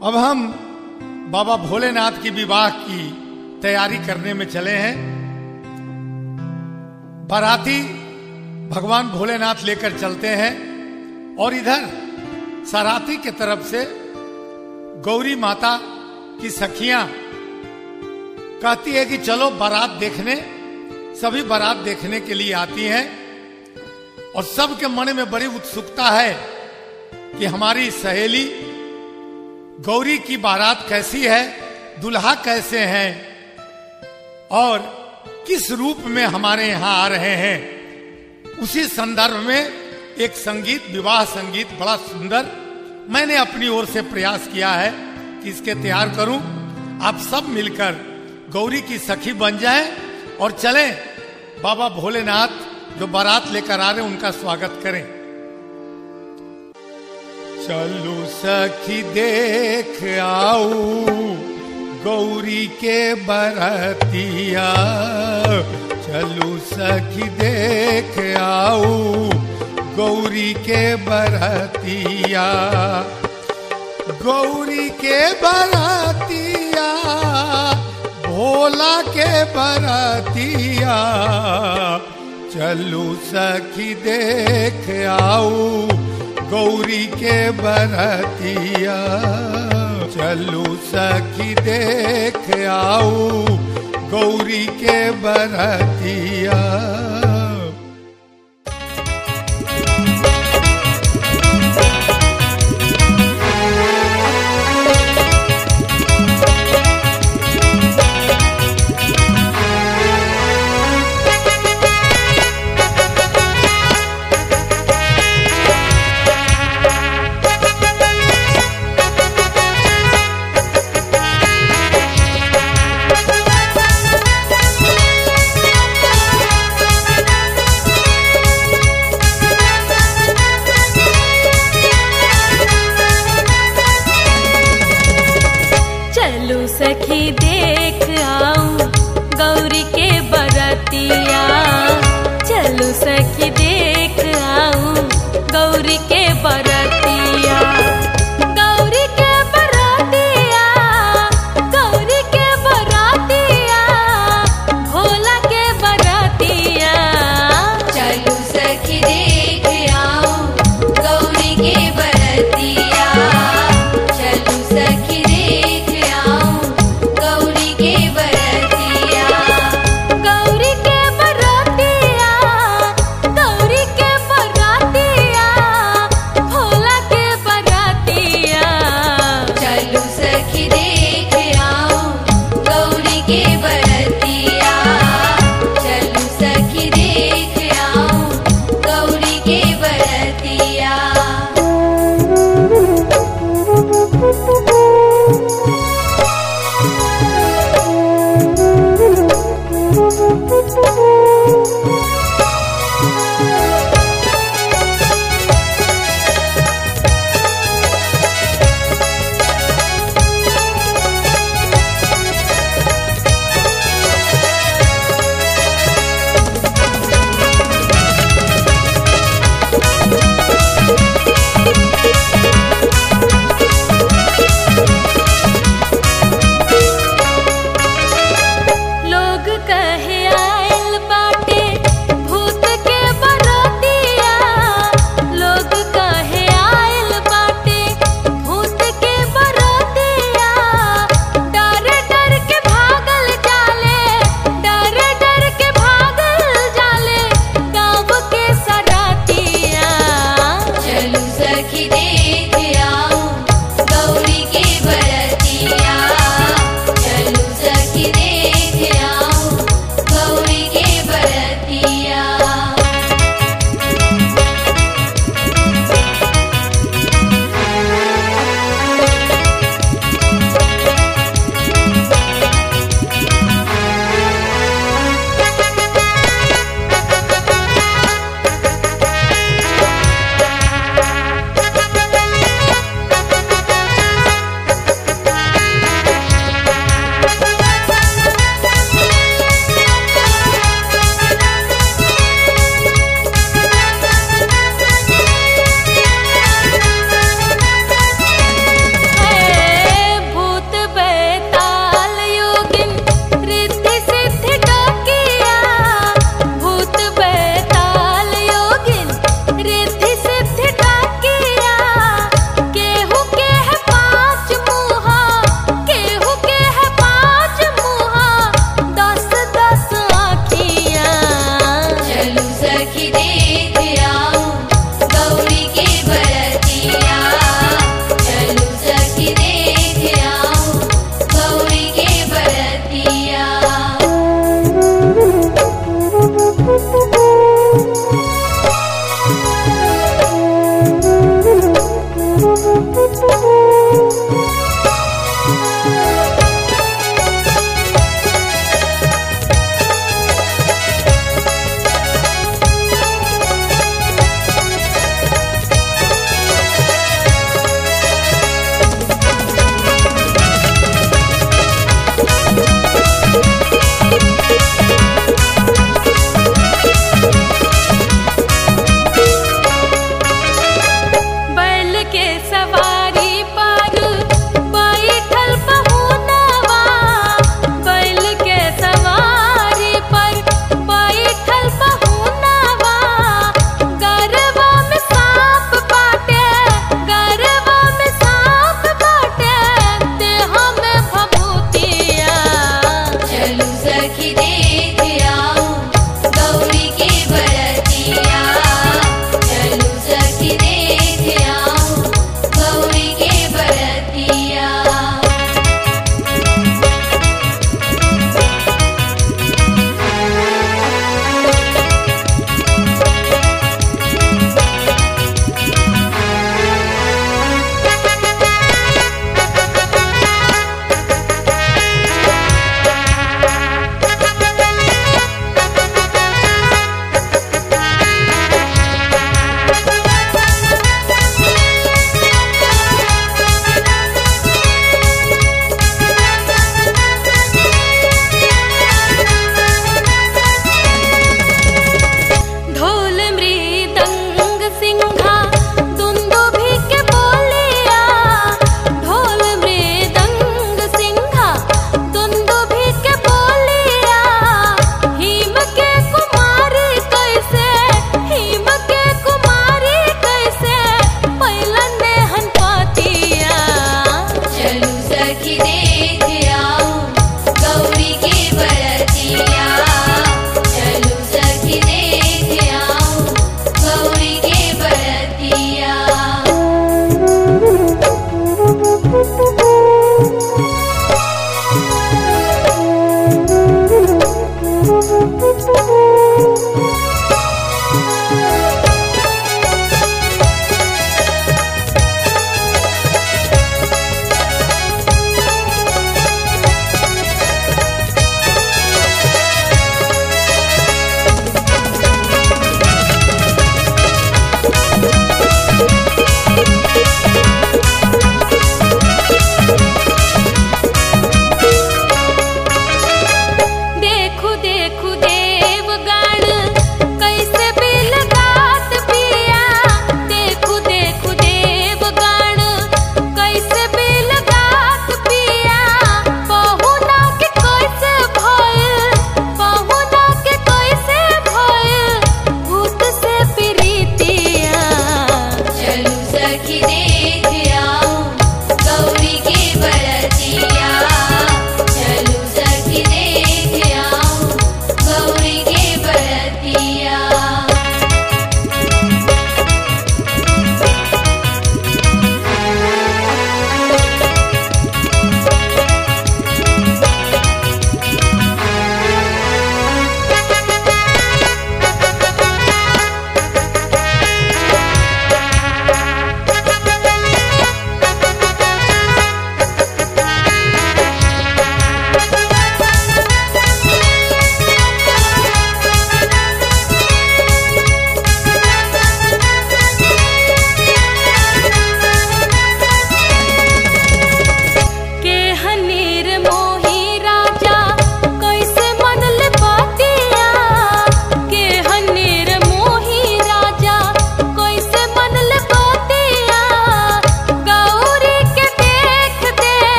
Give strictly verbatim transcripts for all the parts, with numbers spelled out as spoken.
अब हम बाबा भोलेनाथ की विवाह की तैयारी करने में चले हैं। बाराती भगवान भोलेनाथ लेकर चलते हैं और इधर सराती की तरफ से गौरी माता की सखियां कहती है कि चलो बारात देखने। सभी बारात देखने के लिए आती हैं और सबके मन में बड़ी उत्सुकता है कि हमारी सहेली गौरी की बारात कैसी है, दुल्हा कैसे हैं और किस रूप में हमारे यहां आ रहे हैं। उसी संदर्भ में एक संगीत, विवाह संगीत बड़ा सुंदर मैंने अपनी ओर से प्रयास किया है कि इसके तैयार करूं। आप सब मिलकर गौरी की सखी बन जाएं और चलें बाबा भोलेनाथ जो बारात लेकर आ रहे हैं उनका स्वागत करें। चलो सखी देख आओ गौरी के बरतिया, चलो सखी देख आओ गौरी के बरतिया, गौरी के बरतिया भोला के बरतिया, चलो सखी देख आओ गौरी के बरतिया, चलो सखी देख आओ गौरी के बरतिया। Thank you.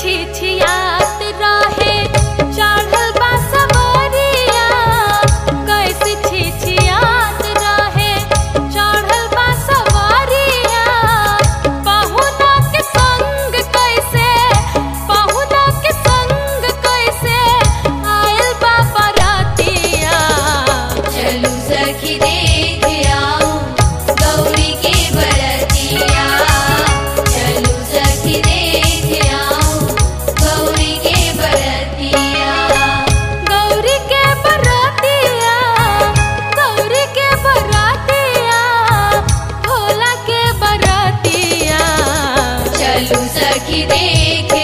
छिछियात रहे चढ़ल बा सवारिया, कैसे छिछियात रहे चढ़ल बा सवारिया। पहुना के संग कैसे पहुना के संग कैसे आयल बा बरातिया। चलू सखी देख आओ गौरी के बरतिया, चलू सखी देख आओ गौरी के बरतिया। गौरी के बरातिया गौरी के बरातिया भोला के बरातिया। चलू सखी देख